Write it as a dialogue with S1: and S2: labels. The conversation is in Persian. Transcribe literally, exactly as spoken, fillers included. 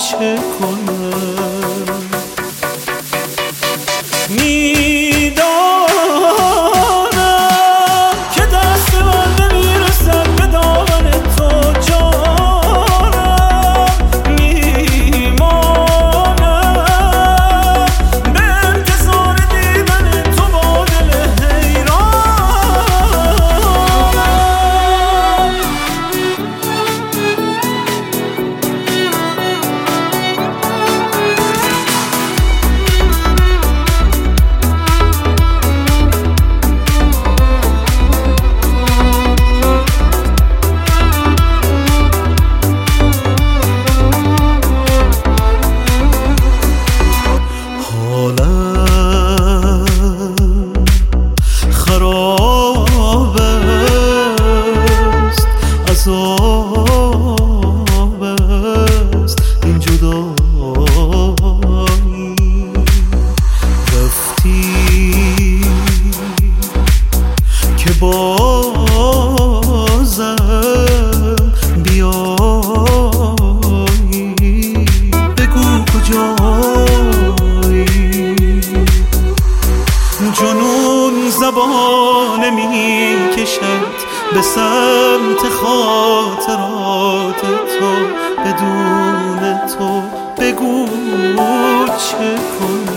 S1: چه کنم. میدانم که دست من نمیرسد به دامن تو جانم، میمانم به انتظار دیدن تو با دل حیرانم. خراب است، عذاب است این جدایی. رفتی که بازم بیایی، بگو کجایی. جنون زبان می کشد به سمت خاطرات تو، بدون تو بگو چه کنم.